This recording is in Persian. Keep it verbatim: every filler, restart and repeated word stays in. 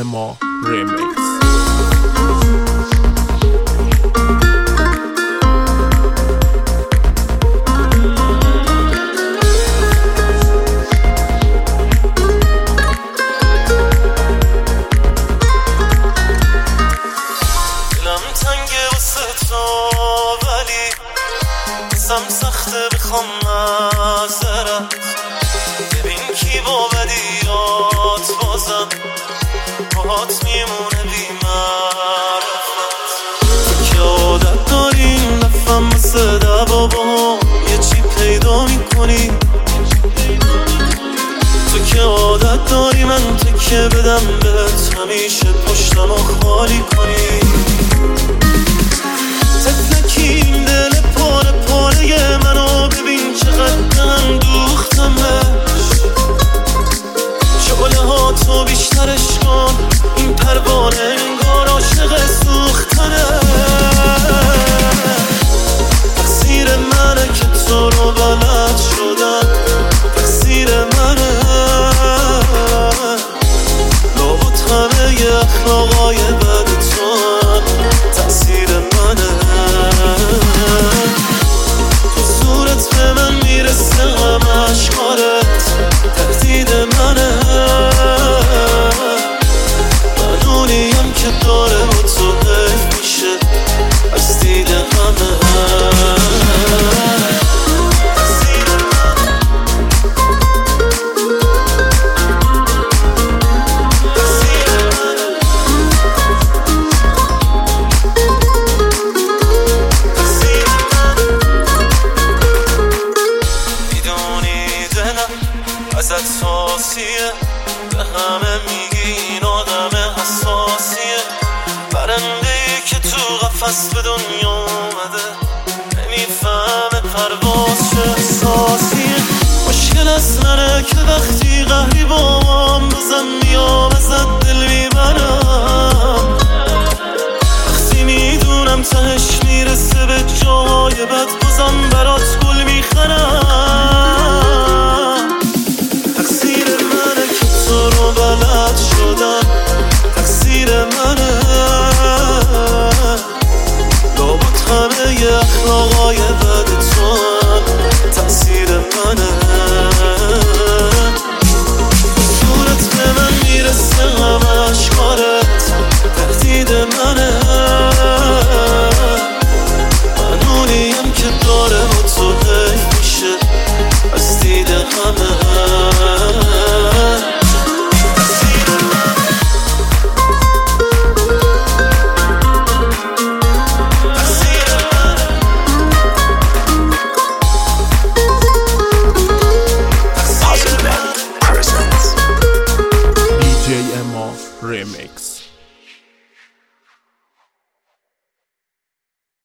ما ریمیکس. دستم سخته بخوام معذرت، ببین کی با بدیات بازم باهات میمونه بی معرفت. تو که عادت داریم نفهم مثل دوا با یه چی پیدا میکنی، تو که عادت داری من تکه بدم بهت همیشه پشتم و خالی کنی. تفلکیم دل پاره پاره منو ببین چقدر دوختمش، شعله ها تو بیشترش کن این پروانه انگار عاشق سوختنه. تقصیر منه که تو رو بلد شدم، تقصیر منه لابد همه ی اخلاقای بد تو تقصیر منه. تو صورت به من میرسه غم اشکارت تهدید منه، من اونیم که داره